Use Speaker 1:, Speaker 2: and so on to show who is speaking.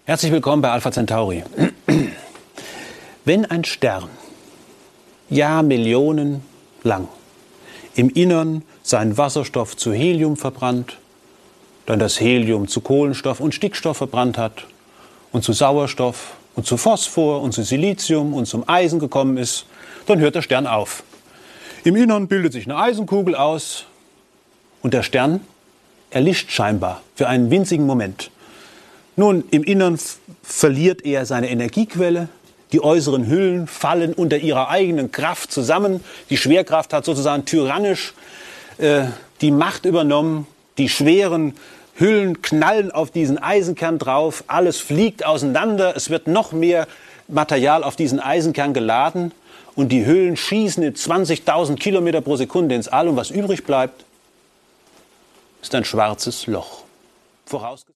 Speaker 1: Herzlich willkommen bei Alpha Centauri. Wenn ein Stern Jahrmillionen lang im Innern seinen Wasserstoff zu Helium verbrannt, dann das Helium zu Kohlenstoff und Stickstoff verbrannt hat und zu Sauerstoff und zu Phosphor und zu Silizium und zum Eisen gekommen ist, dann hört der Stern auf. Im Innern bildet sich eine Eisenkugel aus und der Stern erlischt scheinbar für einen winzigen Moment. Nun, im Innern verliert er seine Energiequelle, die äußeren Hüllen fallen unter ihrer eigenen Kraft zusammen, die Schwerkraft hat sozusagen tyrannisch die Macht übernommen, die schweren Hüllen knallen auf diesen Eisenkern drauf, alles fliegt auseinander, es wird noch mehr Material auf diesen Eisenkern geladen und die Hüllen schießen in 20.000 Kilometer pro Sekunde ins All und was übrig bleibt, ist ein schwarzes Loch.